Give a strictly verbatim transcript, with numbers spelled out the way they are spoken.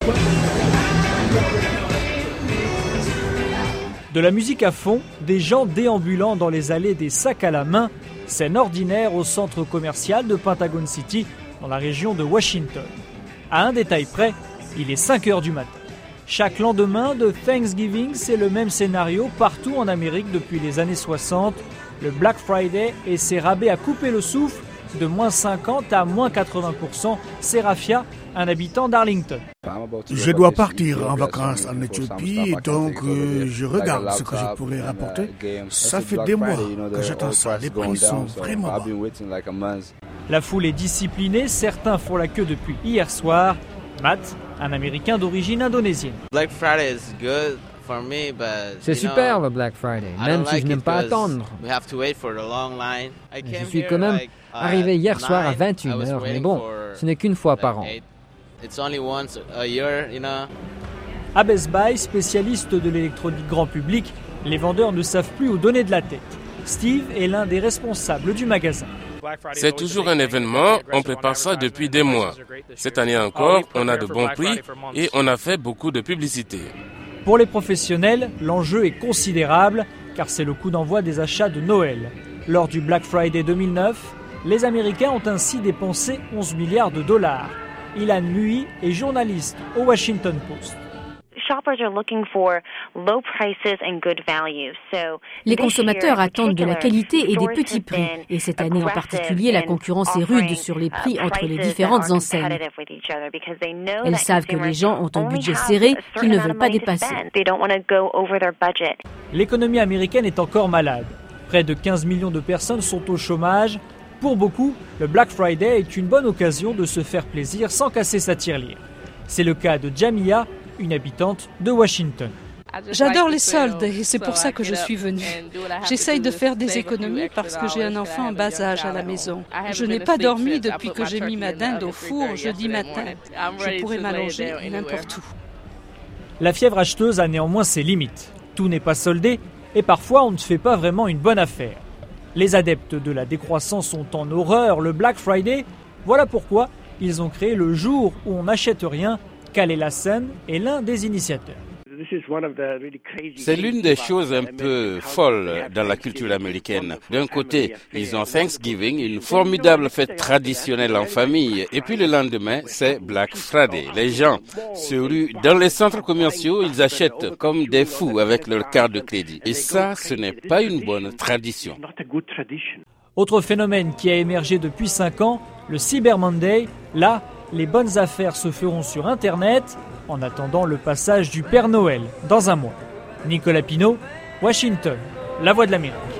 De la musique à fond, des gens déambulant dans les allées des sacs à la main, scène ordinaire au centre commercial de Pentagon City, dans la région de Washington. À un détail près, il est cinq heures du matin. Chaque lendemain de Thanksgiving, c'est le même scénario partout en Amérique depuis les années soixante. Le Black Friday et ses rabais à couper le souffle, de moins cinquante à moins quatre-vingts pour cent. Serafia, un habitant d'Arlington. Je dois partir en vacances en Éthiopie, donc euh, je regarde ce que je pourrais rapporter. Ça fait des mois que j'attends ça, les prix sont vraiment bas. La foule est disciplinée, certains font la queue depuis hier soir. Matt, un Américain d'origine indonésienne. C'est super le Black Friday, même si je n'aime pas attendre. Je suis quand même arrivé hier soir à vingt et une heures, mais bon, ce n'est qu'une fois par an. À Best Buy, spécialiste de l'électronique grand public, les vendeurs ne savent plus où donner de la tête. Steve est l'un des responsables du magasin. C'est toujours un événement, on prépare ça depuis des mois. Cette année encore, on a de bons prix et on a fait beaucoup de publicité. Pour les professionnels, l'enjeu est considérable car c'est le coup d'envoi des achats de Noël. Lors du Black Friday deux mille neuf, les Américains ont ainsi dépensé onze milliards de dollars. Ilan Mui est journaliste au Washington Post. Les consommateurs attendent de la qualité et des petits prix. Et cette année en particulier, la concurrence est rude sur les prix entre les différentes enseignes. Elles savent que les gens ont un budget serré qu'ils ne veulent pas dépasser. L'économie américaine est encore malade. Près de quinze millions de personnes sont au chômage. Pour beaucoup, le Black Friday est une bonne occasion de se faire plaisir sans casser sa tirelire. C'est le cas de Jamia, une habitante de Washington. J'adore les soldes et c'est pour ça que je suis venue. J'essaye de faire des économies parce que j'ai un enfant en bas âge à la maison. Je n'ai pas dormi depuis que j'ai mis ma dinde au four jeudi matin. Je pourrais m'allonger n'importe où. La fièvre acheteuse a néanmoins ses limites. Tout n'est pas soldé et parfois on ne fait pas vraiment une bonne affaire. Les adeptes de la décroissance sont en horreur le Black Friday. Voilà pourquoi ils ont créé le jour où on n'achète rien. Khaled Lassan est l'un des initiateurs. C'est l'une des choses un peu folles dans la culture américaine. D'un côté, ils ont Thanksgiving, une formidable fête traditionnelle en famille. Et puis le lendemain, c'est Black Friday. Les gens se ruent dans les centres commerciaux, ils achètent comme des fous avec leur carte de crédit. Et ça, ce n'est pas une bonne tradition. Autre phénomène qui a émergé depuis cinq ans, le Cyber Monday. Là, les bonnes affaires se feront sur Internet en attendant le passage du Père Noël dans un mois. Nicolas Pinault, Washington, La Voix de l'Amérique.